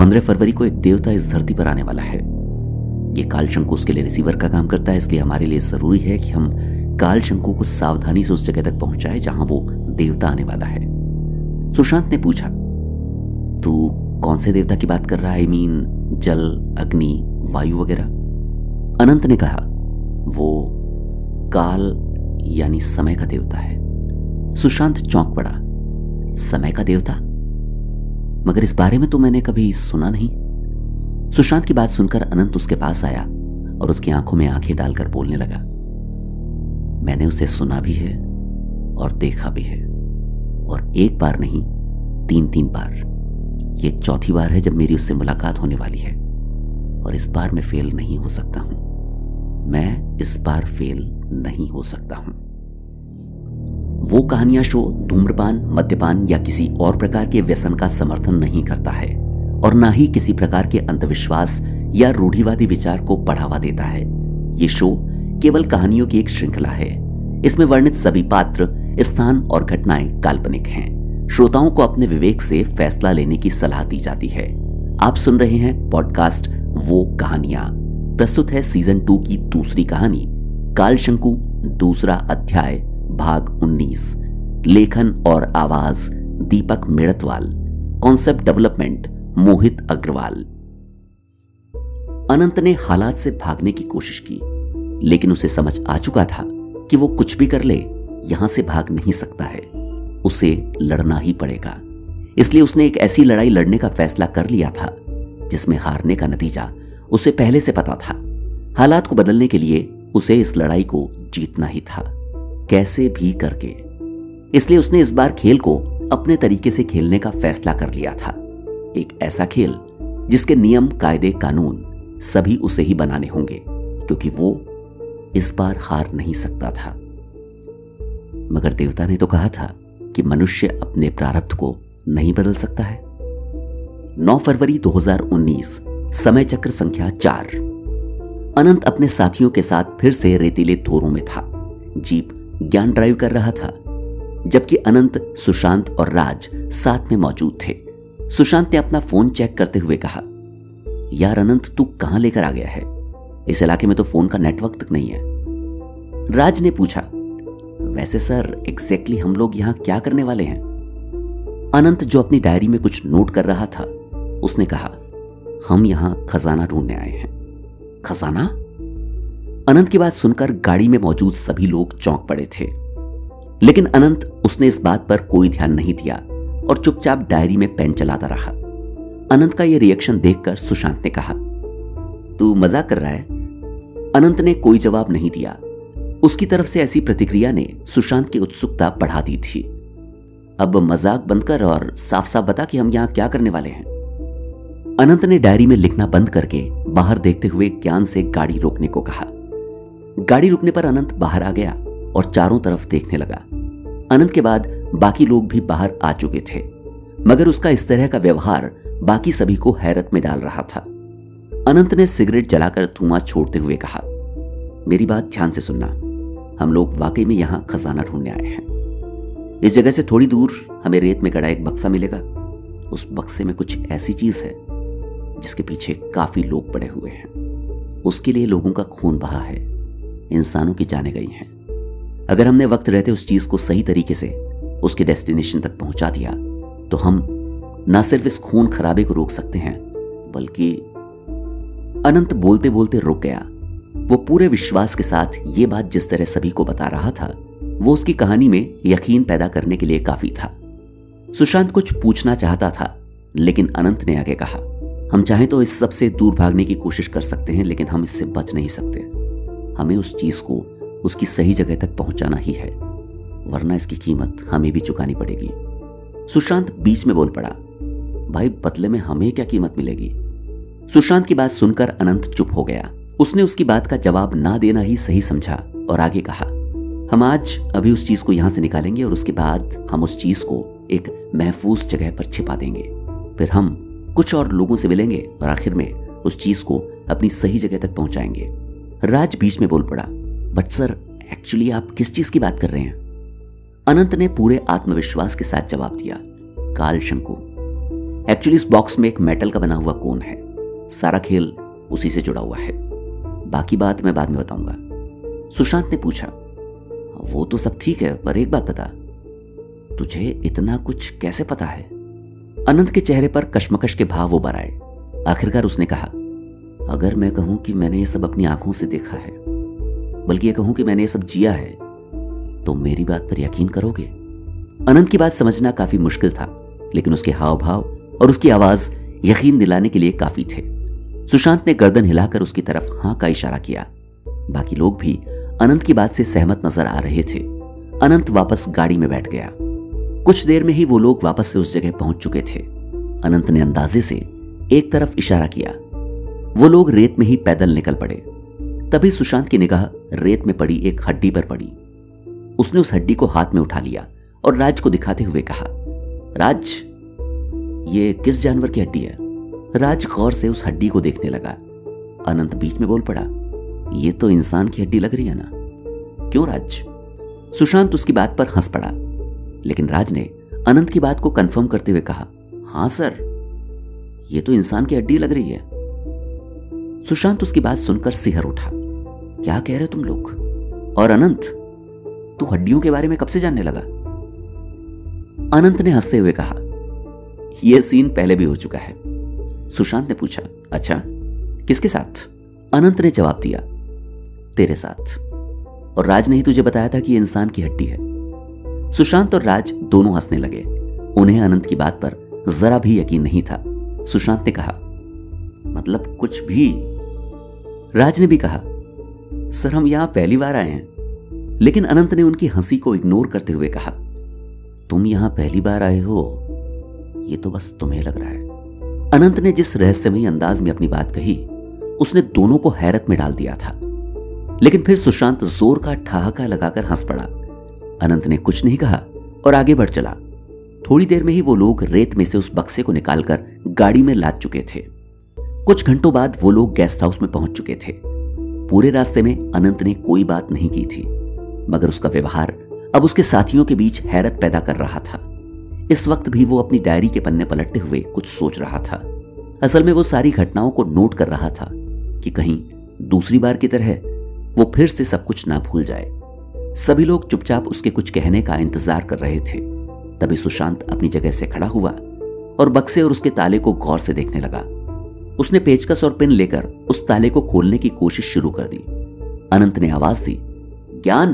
15 फरवरी को एक देवता इस धरती पर आने वाला है। ये काल शंकु उसके लिए रिसीवर का काम करता है, इसलिए हमारे लिए जरूरी है कि हम काल शंकु को सावधानी से उस जगह तक पहुंचाए जहां वो देवता आने वाला है। सुशांत ने पूछा, तू कौन से देवता की बात कर रहा है? जल, अग्नि, वायु वगैरह? अनंत ने कहा, वो काल यानी समय का देवता है। सुशांत चौंक पड़ा। समय का देवता? मगर इस बारे में तो मैंने कभी सुना नहीं। सुशांत की बात सुनकर अनंत उसके पास आया और उसकी आंखों में आंखें डालकर बोलने लगा, मैंने उसे सुना भी है और देखा भी है, और एक बार नहीं 3 बार। ये चौथी बार है जब मेरी उससे मुलाकात होने वाली है, और इस बार मैं फेल नहीं हो सकता हूं। मैं इस बार फेल नहीं हो सकता हूं। वो कहानियां शो धूम्रपान, मद्यपान या किसी और प्रकार के व्यसन का समर्थन नहीं करता है, और ना ही किसी प्रकार के अंधविश्वास या रूढ़िवादी विचार को बढ़ावा देता है। ये शो केवल कहानियों की एक श्रृंखला है। इसमें वर्णित सभी पात्र, स्थान और घटनाएं काल्पनिक हैं। श्रोताओं को अपने विवेक से फैसला लेने की सलाह दी जाती है। आप सुन रहे हैं पॉडकास्ट वो कहानियां। प्रस्तुत है सीजन 2 की दूसरी कहानी, काल शंकु, दूसरा अध्याय, भाग 19। लेखन और आवाज दीपक मेड़तवाल। Concept development Mohit Agarwal. अनंत ने हालात से भागने की कोशिश की, लेकिन उसे समझ आ चुका था कि वो कुछ भी कर ले यहां से भाग नहीं सकता है। उसे लड़ना ही पड़ेगा। इसलिए उसने एक ऐसी लड़ाई लड़ने का फैसला कर लिया था जिसमें हारने का नतीजा उसे पहले से पता था। हालात को बदलने के लिए उसे इस लड़ाई को जीतना ही था, कैसे भी करके। इसलिए उसने इस बार खेल को अपने तरीके से खेलने का फैसला कर लिया था। एक ऐसा खेल जिसके नियम, कायदे, कानून सभी उसे ही बनाने होंगे, क्योंकि वो इस बार हार नहीं सकता था। मगर देवता ने तो कहा था कि मनुष्य अपने प्रारब्ध को नहीं बदल सकता है। 9 फरवरी 2019, समय चक्र संख्या 4। अनंत अपने साथियों के साथ फिर से रेतीले धोरों में था। जीप ज्ञान ड्राइव कर रहा था, जबकि अनंत, सुशांत और राज साथ में मौजूद थे। सुशांत ने अपना फोन चेक करते हुए कहा, यार अनंत, तू कहां लेकर आ गया है? इस इलाके में तो फोन का नेटवर्क तक नहीं है। राज ने पूछा, वैसे सर एग्जैक्टली हम लोग यहां क्या करने वाले हैं? अनंत, जो अपनी डायरी में कुछ नोट कर रहा था, उसने कहा, हम यहां खजाना ढूंढने आए हैं। खजाना? अनंत की बात सुनकर गाड़ी में मौजूद सभी लोग चौंक पड़े थे, लेकिन अनंत, उसने इस बात पर कोई ध्यान नहीं दिया और चुपचाप डायरी में पेन चलाता रहा। अनंत का यह रिएक्शन देखकर सुशांत ने कहा, तू मजाक कर रहा है? अनंत ने कोई जवाब नहीं दिया। उसकी तरफ से ऐसी प्रतिक्रिया ने सुशांत की उत्सुकता बढ़ा दी थी। अब मजाक बंद कर और साफ साफ बता कि हम यहां क्या करने वाले हैं। अनंत ने डायरी में लिखना बंद करके बाहर देखते हुए ज्ञान से गाड़ी रोकने को कहा। गाड़ी रुकने पर अनंत बाहर आ गया और चारों तरफ देखने लगा। अनंत के बाद बाकी लोग भी बाहर आ चुके थे, मगर उसका इस तरह का व्यवहार बाकी सभी को हैरत में डाल रहा था। अनंत ने सिगरेट जलाकर धुआं छोड़ते हुए कहा, मेरी बात ध्यान से सुनना, हम लोग वाकई में यहां खजाना ढूंढने आए हैं। इस जगह से थोड़ी दूर हमें रेत में गड़ा एक बक्सा मिलेगा। उस बक्से में कुछ ऐसी चीज है जिसके पीछे काफी लोग पड़े हुए हैं। उसके लिए लोगों का खून बहा है, इंसानों की जानें गई हैं। अगर हमने वक्त रहते उस चीज को सही तरीके से उसके डेस्टिनेशन तक पहुंचा दिया तो हम न सिर्फ इस खून खराबे को रोक सकते हैं, बल्कि। अनंत बोलते बोलते रुक गया। वो पूरे विश्वास के साथ ये बात जिस तरह सभी को बता रहा था, वो उसकी कहानी में यकीन पैदा करने के लिए काफी था। सुशांत कुछ पूछना चाहता था, लेकिन अनंत ने आगे कहा, हम चाहें तो इस सब से दूर भागने की कोशिश कर सकते हैं, लेकिन हम इससे बच नहीं सकते। हमें उस चीज को उसकी सही जगह तक पहुंचाना ही है, वरना इसकी कीमत हमें भी चुकानी पड़ेगी। सुशांत बीच में बोल पड़ा, भाई बदले में हमें क्या कीमत मिलेगी? सुशांत की बात सुनकर अनंत चुप हो गया। उसने उसकी बात का जवाब ना देना ही सही समझा और आगे कहा, हम आज अभी उस चीज को यहां से निकालेंगे और उसके बाद हम उस चीज को एक महफूज जगह पर छिपा देंगे। फिर हम कुछ और लोगों से मिलेंगे और आखिर में उस चीज को अपनी सही जगह तक पहुंचाएंगे। राज बीच में बोल पड़ा, बट सर एक्चुअली आप किस चीज की बात कर रहे हैं? अनंत ने पूरे आत्मविश्वास के साथ जवाब दिया, काल शंकु। एक्चुअली इस बॉक्स में एक मेटल का बना हुआ कोन है। सारा खेल उसी से जुड़ा हुआ है। बाकी बात मैं बाद में बताऊंगा। सुशांत ने पूछा, वो तो सब ठीक है, पर एक बात बता, तुझे इतना कुछ कैसे पता है? अनंत के चेहरे पर कश्मकश के भाव उभर आए। आखिरकार उसने कहा, अगर मैं कहूं कि मैंने ये सब अपनी आंखों से देखा है, बल्कि ये कहूं कि मैंने ये सब जिया है, तो मेरी बात पर यकीन करोगे? अनंत की बात समझना काफी मुश्किल था, लेकिन उसके हाव भाव और उसकी आवाज यकीन दिलाने के लिए काफी थे। सुशांत ने गर्दन हिलाकर उसकी तरफ हां का इशारा किया। बाकी लोग भी अनंत की बात से सहमत नजर आ रहे थे। अनंत वापस गाड़ी में बैठ गया। कुछ देर में ही वो लोग वापस से उस जगह पहुंच चुके थे। अनंत ने अंदाजे से एक तरफ इशारा किया। वो लोग रेत में ही पैदल निकल पड़े। तभी सुशांत की निगाह रेत में पड़ी एक हड्डी पर पड़ी। उसने उस हड्डी को हाथ में उठा लिया और राज को दिखाते हुए कहा, राज, ये किस जानवर की हड्डी है? राज गौर से उस हड्डी को देखने लगा। अनंत बीच में बोल पड़ा, ये तो इंसान की हड्डी लग रही है ना? क्यों राज? सुशांत उसकी बात पर हंस पड़ा, लेकिन राज ने अनंत की बात को कंफर्म करते हुए कहा, हां सर, ये तो इंसान की हड्डी लग रही है। सुशांत उसकी बात सुनकर सिहर उठा। क्या कह रहे तुम लोग? और अनंत, तू हड्डियों के बारे में कब से जानने लगा? अनंत ने हंसते हुए कहा, यह सीन पहले भी हो चुका है। सुशांत ने पूछा, अच्छा, किसके साथ? अनंत ने जवाब दिया, तेरे साथ। और राज ने ही तुझे बताया था कि यह इंसान की हड्डी है। सुशांत और राज दोनों हंसने लगे। उन्हें अनंत की बात पर जरा भी यकीन नहीं था। सुशांत ने कहा, मतलब कुछ भी? राज ने भी कहा, सर हम यहां पहली बार आए हैं। लेकिन अनंत ने उनकी हंसी को इग्नोर करते हुए कहा, तुम यहां पहली बार आए हो, ये तो बस तुम्हें लग रहा है। अनंत ने जिस रहस्यमयी अंदाज में अपनी बात कही, उसने दोनों को हैरत में डाल दिया था। लेकिन फिर सुशांत जोर का ठहाका लगाकर हंस पड़ा। अनंत ने कुछ नहीं कहा और आगे बढ़ चला। थोड़ी देर में ही वो लोग रेत में से उस बक्से को निकालकर गाड़ी में लाद चुके थे। कुछ घंटों बाद वो लोग गेस्ट हाउस में पहुंच चुके थे। पूरे रास्ते में अनंत ने कोई बात नहीं की थी, मगर उसका व्यवहार अब उसके साथियों के बीच हैरत पैदा कर रहा था। इस वक्त भी वो अपनी डायरी के पन्ने पलटते हुए कुछ सोच रहा था। असल में वो सारी घटनाओं को नोट कर रहा था कि कहीं दूसरी बार की तरह वो फिर से सब कुछ ना भूल जाए। सभी लोग चुपचाप उसके कुछ कहने का इंतजार कर रहे थे। तभी सुशांत अपनी जगह से खड़ा हुआ और बक्से और उसके ताले को गौर से देखने लगा। उसने पेचकस और पिन लेकर उस ताले को खोलने की कोशिश शुरू कर दी। अनंत ने आवाज दी, ज्ञान।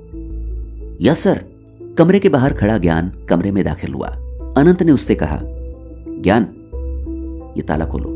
Yes sir. कमरे के बाहर खड़ा ज्ञान कमरे में दाखिल हुआ। अनंत ने उससे कहा, ज्ञान, ये ताला खोलो।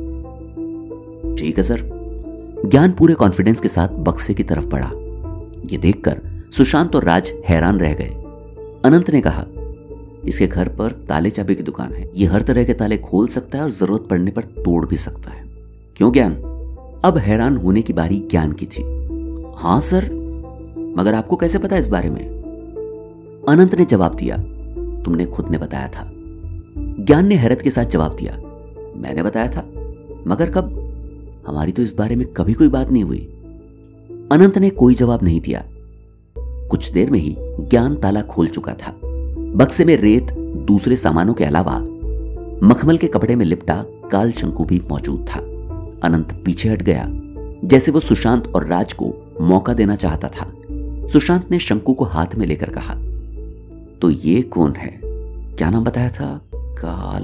ठीक है सर। ज्ञान पूरे कॉन्फिडेंस के साथ बक्से की तरफ बढ़ा। ये देखकर सुशांत और राज हैरान रह गए। अनंत ने कहा, इसके घर पर ताले चाबी की दुकान है। ये हर तरह के ताले खोल सकता है और जरूरत पड़ने पर तोड़ भी सकता है। क्यों ज्ञान? अब हैरान होने की बारी ज्ञान की थी। हां सर, मगर आपको कैसे पता इस बारे में? अनंत ने जवाब दिया, तुमने खुद ने बताया था। ज्ञान ने हैरत के साथ जवाब दिया, मैंने बताया था? मगर कब? हमारी तो इस बारे में कभी कोई बात नहीं हुई। अनंत ने कोई जवाब नहीं दिया। कुछ देर में ही ज्ञान ताला खोल चुका था। बक्से में रेत, दूसरे सामानों के अलावा मखमल के कपड़े में लिपटा काल शंकु भी मौजूद था। अनंत पीछे हट गया, जैसे वो सुशांत और राज को मौका देना चाहता था। सुशांत ने शंकु को हाथ में लेकर कहा, तो ये कौन है? क्या नाम बताया था? काल।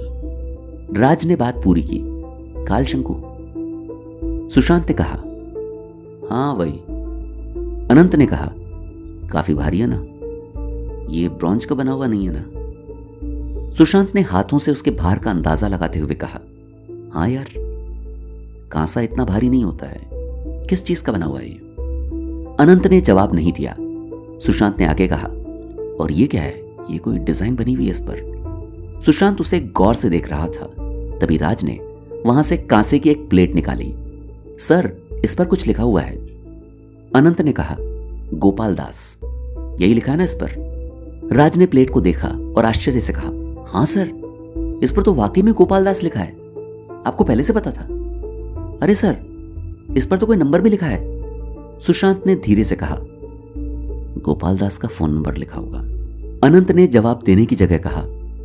राज ने बात पूरी की, काल शंकु। सुशांत ने कहा, हां वही। अनंत ने कहा, काफी भारी है ना? ये ब्रॉन्ज का बना हुआ नहीं है ना? सुशांत ने हाथों से उसके भार का अंदाजा लगाते हुए कहा, हां यार, कांसा इतना भारी नहीं होता है। किस चीज का बना हुआ है ये? अनंत ने जवाब नहीं दिया। सुशांत ने आगे कहा, और ये क्या है? ये कोई डिजाइन बनी हुई है इस पर। सुशांत उसे गौर से देख रहा था। तभी राज ने वहां से कांसे की एक प्लेट निकाली। सर, इस पर कुछ लिखा हुआ है। अनंत ने कहा, गोपाल दास, यही लिखा है ना इस पर? राज ने प्लेट को देखा और आश्चर्य से कहा, हां सर, इस पर तो वाकई में गोपाल दास लिखा है। आपको पहले से पता था? अरे सर, इस पर तो कोई नंबर भी लिखा है। सुशांत ने धीरे से कहा, गोपाल दास का फोन नंबर लिखा होगा। अनंत ने जवाब देने की जगह कहा,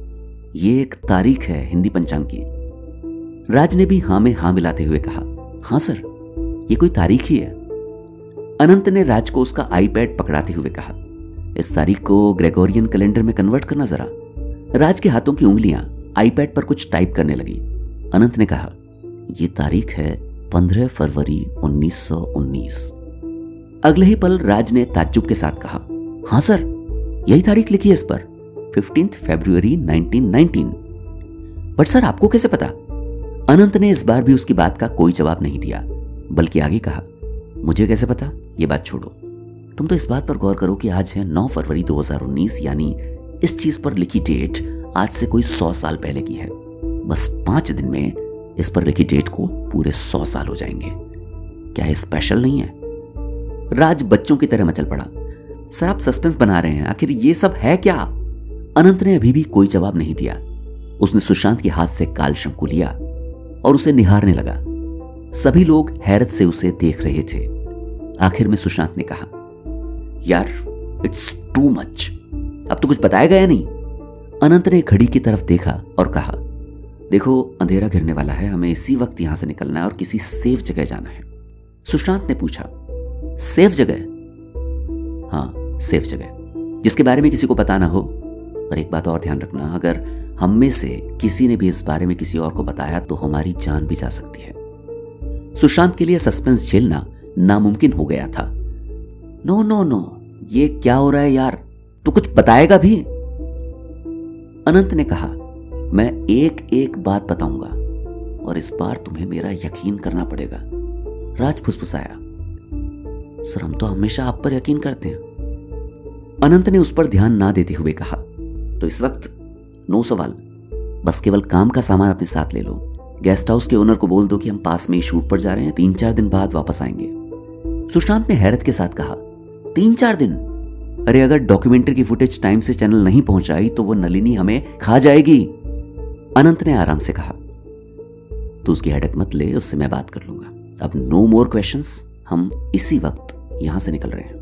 ये एक तारीख है हिंदी पंचांग की। राज ने भी हां में हां मिलाते हुए कहा, हां सर, ये कोई तारीख ही है। अनंत ने राज को उसका आईपैड पकड़ाते हुए कहा, इस तारीख को ग्रेगोरियन कैलेंडर में कन्वर्ट करना जरा। राज के हाथों की उंगलियां आईपैड पर कुछ टाइप करने लगी। अनंत ने कहा, यह तारीख है 15 फरवरी 1919। अगले ही पल राज ने ताज्जुब के साथ कहा, हां सर, यही तारीख लिखी है इस पर, 15 फरवरी 1919। बट सर, आपको कैसे पता? अनंत ने इस बार भी उसकी बात का कोई जवाब नहीं दिया, बल्कि आगे कहा, मुझे कैसे पता, ये बात छोड़ो। तुम तो इस बात पर गौर करो कि आज है 9 फरवरी 2019, यानी इस चीज पर लिखी डेट आज से कोई 100 साल पहले की है। बस 5 दिन में इस पर लिखी डेट को पूरे 100 साल हो जाएंगे। क्या ये स्पेशल नहीं है? राज बच्चों की तरह मचल पड़ा, सर आप सस्पेंस बना रहे हैं, आखिर ये सब है क्या? अनंत ने अभी भी कोई जवाब नहीं दिया। उसने सुशांत के हाथ से काल शंकु लिया और उसे निहारने लगा। सभी लोग हैरत से उसे देख रहे थे। आखिर में सुशांत ने कहा, यार इट्स टू मच, अब तो कुछ बताया गया नहीं। अनंत ने घड़ी की तरफ देखा और कहा, देखो अंधेरा गिरने वाला है, हमें इसी वक्त यहां से निकलना है और किसी सेफ जगह जाना है। सुशांत ने पूछा, सेफ जगह? हाँ, सेफ जगह, जिसके बारे में किसी को पता ना हो। और एक बात और ध्यान रखना, अगर हम में से किसी ने भी इस बारे में किसी और को बताया तो हमारी जान भी जा सकती है। सुशांत के लिए सस्पेंस झेलना नामुमकिन हो गया था। नो नो नो, ये क्या हो रहा है यार, तू कुछ बताएगा भी? अनंत ने कहा, मैं एक एक बात बताऊंगा और इस बार तुम्हें मेरा यकीन करना पड़ेगा। राज फुसफुसाया, सर हम तो हमेशा आप पर यकीन करते हैं। अनंत ने उस पर ध्यान ना देते हुए कहा, तो इस वक्त नो सवाल, बस केवल काम का सामान अपने साथ ले लो। गेस्ट हाउस के ओनर को बोल दो कि हम पास में ही शूट पर जा रहे हैं, 3-4 दिन बाद वापस आएंगे। सुशांत ने हैरत के साथ कहा, 3-4 दिन? अरे अगर डॉक्यूमेंट्री की फुटेज टाइम से चैनल नहीं पहुंचाई तो वो नलिनी हमें खा जाएगी। अनंत ने आराम से कहा, तू उसकी हेडेक मत ले, उससे मैं बात कर लूंगा। अब नो मोर क्वेश्चंस, हम इसी वक्त यहां से निकल रहे हैं।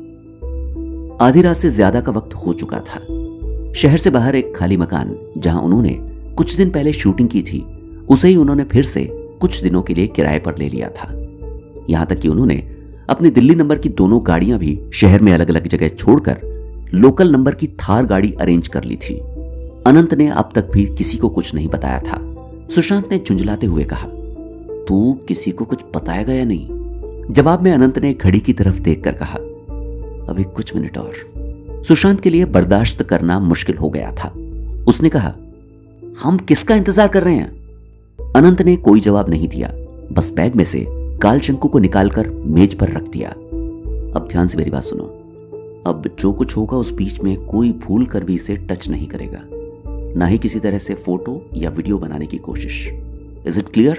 आधी रात से ज्यादा का वक्त हो चुका था। शहर से बाहर एक खाली मकान, जहां उन्होंने कुछ दिन पहले शूटिंग की थी, उसे ही उन्होंने फिर से कुछ दिनों के लिए किराए पर ले लिया था। यहां तक कि उन्होंने अपनी दिल्ली नंबर की दोनों गाड़ियां भी शहर में अलग अलग जगह छोड़कर लोकल नंबर की थार गाड़ी अरेंज कर ली थी। अनंत ने अब तक भी किसी को कुछ नहीं बताया था। सुशांत ने झुंझलाते हुए कहा, तू किसी को कुछ बताएगा या नहीं? जवाब में अनंत ने घड़ी की तरफ देखकर कहा, अभी कुछ मिनट और। सुशांत के लिए बर्दाश्त करना मुश्किल हो गया था। उसने कहा, हम किसका इंतजार कर रहे हैं? अनंत ने कोई जवाब नहीं दिया, बस बैग में से काल शंकु को निकालकर मेज पर रख दिया। अब ध्यान से मेरी बात सुनो, अब जो कुछ होगा उस बीच में कोई भूल कर भी इसे टच नहीं करेगा, ना ही किसी तरह से फोटो या वीडियो बनाने की कोशिश। Is it clear?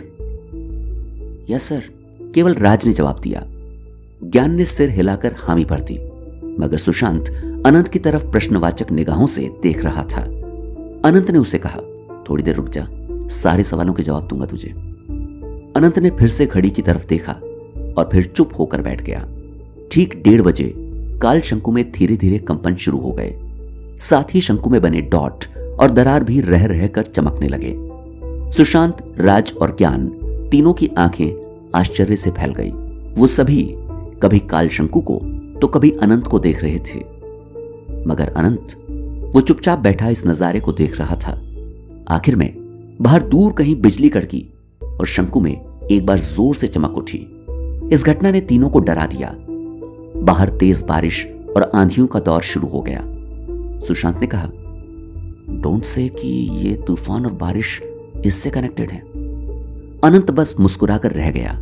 Yes sir, केवल राज ने जवाब दिया। ज्ञान ने सिर हिलाकर हामी भर दी, मगर सुशांत अनंत की तरफ प्रश्नवाचक निगाहों से देख रहा था। अनंत ने उसे कहा, थोड़ी देर रुक जा, सारे सवालों के जवाब दूंगा तुझे। अनंत ने फिर से घड़ी की तरफ देखा और फिर चुप होकर बैठ गया। ठीक 1:30 बजे काल शंकु में धीरे धीरे कंपन शुरू हो गए। साथ ही शंकु में बने डॉट और दरार भी रह रह कर चमकने लगे। सुशांत, राज और ज्ञान तीनों की आंखें आश्चर्य से फैल गई। वो सभी कभी काल शंकु को तो कभी अनंत को देख रहे थे, मगर अनंत वो चुपचाप बैठा इस नजारे को देख रहा था। आखिर में बाहर दूर कहीं बिजली कड़की और शंकु में एक बार जोर से चमक उठी। इस घटना ने तीनों को डरा दिया। बाहर तेज बारिश और आंधियों का दौर शुरू हो गया। सुशांत ने कहा, डोंट से कि ये तूफान और बारिश इससे कनेक्टेड है। अनंत बस मुस्कुराकर रह गया।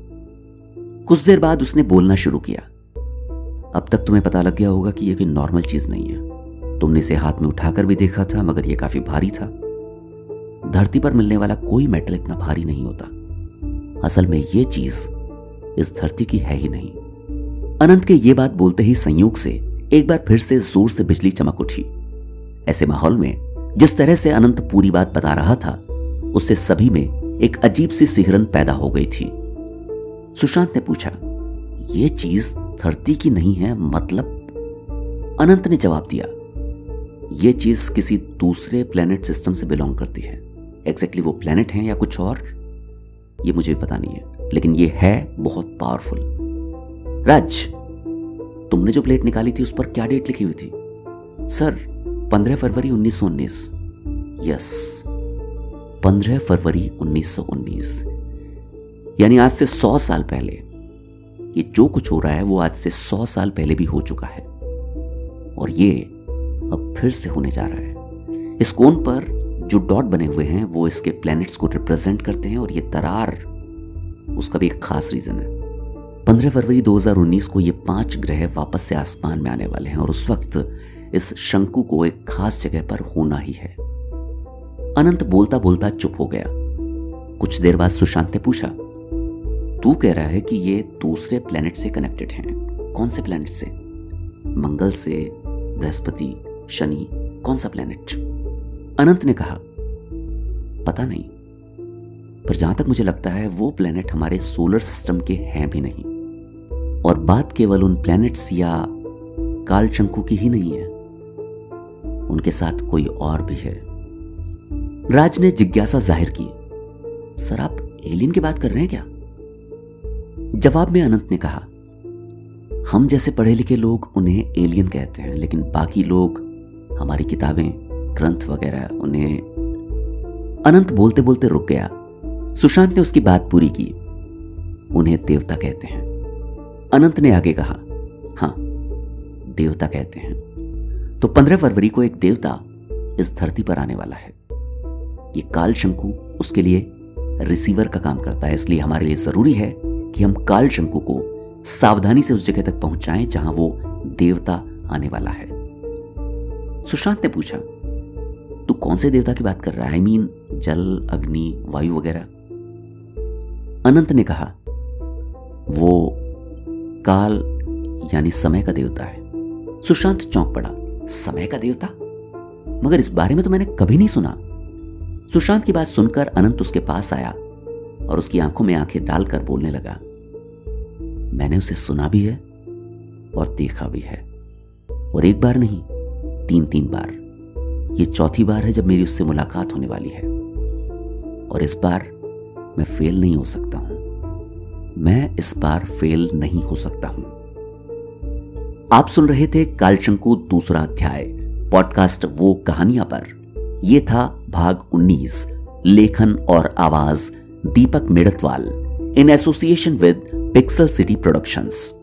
कुछ देर बाद उसने बोलना शुरू किया, अब तक तुम्हें पता लग गया होगा कि यह कोई नॉर्मल चीज नहीं है। तुमने इसे हाथ में उठाकर भी देखा था, मगर यह काफी भारी था। धरती पर मिलने वाला कोई मेटल इतना भारी नहीं होता। असल में यह चीज इस धरती की है ही नहीं। अनंत के ये बात बोलते ही संयोग से एक बार फिर से जोर से बिजली चमक उठी। ऐसे माहौल में जिस तरह से अनंत पूरी बात बता रहा था, उससे सभी में एक अजीब सी सिहरन पैदा हो गई थी। सुशांत ने पूछा, यह चीज धरती की नहीं है मतलब? अनंत ने जवाब दिया, ये चीज किसी दूसरे प्लेनेट सिस्टम से बिलोंग करती है। एग्जैक्टली वो प्लेनेट है या कुछ और, ये मुझे भी पता नहीं है, लेकिन ये है बहुत पावरफुल। राज, तुमने जो प्लेट निकाली थी उस पर क्या डेट लिखी हुई थी? सर, 15 फरवरी 1919। यस, 15 फरवरी 1919, यानी आज से 100 साल पहले। ये जो कुछ हो रहा है वो आज से 100 साल पहले भी हो चुका है, और ये अब फिर से होने जा रहा है। इस कोन पर जो डॉट बने हुए हैं वो इसके प्लैनेट्स को रिप्रेजेंट करते हैं, और ये दरार, उसका भी एक खास रीजन है। 15 फरवरी 2019 को ये 5 ग्रह वापस से आसमान में आने वाले हैं, और उस वक्त इस शंकु को एक खास जगह पर होना ही है। अनंत बोलता बोलता चुप हो गया। कुछ देर बाद सुशांत ने पूछा, तू कह रहा है कि ये दूसरे प्लेनेट से कनेक्टेड हैं? कौन से प्लेनेट से? मंगल से, बृहस्पति, शनि, कौन सा प्लेनेट? अनंत ने कहा, पता नहीं, पर जहां तक मुझे लगता है वो प्लेनेट हमारे सोलर सिस्टम के हैं भी नहीं, और बात केवल उन प्लेनेट्स या कालचक्र की ही नहीं है, उनके साथ कोई और भी है। राज ने जिज्ञासा जाहिर की, सर आप एलियन की बात कर रहे हैं क्या? जवाब में अनंत ने कहा, हम जैसे पढ़े लिखे लोग उन्हें एलियन कहते हैं, लेकिन बाकी लोग, हमारी किताबें, ग्रंथ वगैरह, उन्हें। अनंत बोलते बोलते रुक गया। सुशांत ने उसकी बात पूरी की, उन्हें देवता कहते हैं। अनंत ने आगे कहा, हां, देवता कहते हैं। तो 15 फरवरी को एक देवता इस धरती पर आने वाला है। ये कालशंकु उसके लिए रिसीवर का काम करता है, इसलिए हमारे लिए जरूरी है कि हम कालशंकु को सावधानी से उस जगह तक पहुंचाएं जहां वो देवता आने वाला है। सुशांत ने पूछा, तू कौन से देवता की बात कर रहा है? आई मीन जल, अग्नि, वायु वगैरह? अनंत ने कहा, वो काल यानी समय का देवता है। सुशांत चौंक पड़ा, समय का देवता? मगर इस बारे में तो मैंने कभी नहीं सुना। सुशांत की बात सुनकर अनंत उसके पास आया और उसकी आंखों में आंखें डालकर बोलने लगा, मैंने उसे सुना भी है और देखा भी है, और एक बार नहीं, 3 बार। ये चौथी बार है जब मेरी उससे मुलाकात होने वाली है, और इस बार मैं फेल नहीं हो सकता हूं। मैं इस बार फेल नहीं हो सकता हूं। आप सुन रहे थे कालचक्र दूसरा अध्याय, पॉडकास्ट वो कहानियां पर। यह था भाग 19, लेखन और आवाज Deepak Medatwal, in association with pixel city productions.